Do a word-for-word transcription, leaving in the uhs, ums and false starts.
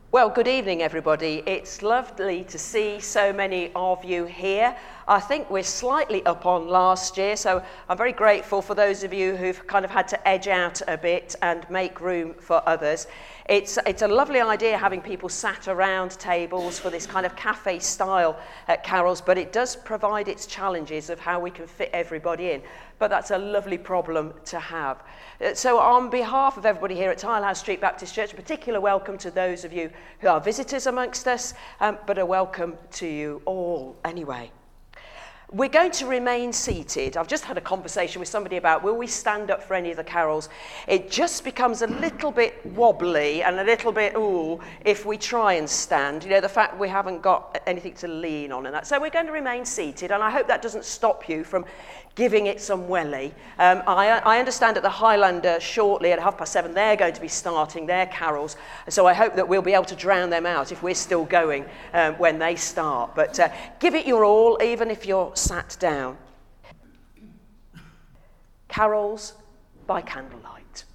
Well, good evening, everybody. It's lovely to see so many of you here. I think we're slightly up on last year, so I'm very grateful for those of you who've kind of had to edge out a bit and make room for others. It's, it's a lovely idea having people sat around tables for this kind of cafe style at Carol's, but it does provide its challenges of how we can fit everybody in. But that's a lovely problem to have. So on behalf of everybody here at Tilehouse Street Baptist Church, a particular welcome to those of you who are visitors amongst us, um, but a welcome to you all anyway. We're going to remain seated. I've just had a conversation with somebody about will we stand up for any of the carols. It just becomes a little bit wobbly and a little bit, ooh, if we try and stand. You know, the fact we haven't got anything to lean on and that. So we're going to remain seated, and I hope that doesn't stop you from giving it some welly. Um, I, I understand at the Highlander shortly at half past seven, they're going to be starting their carols. So I hope that we'll be able to drown them out if we're still going um, when they start. But uh, give it your all, even if you're sat down. Carols by candlelight.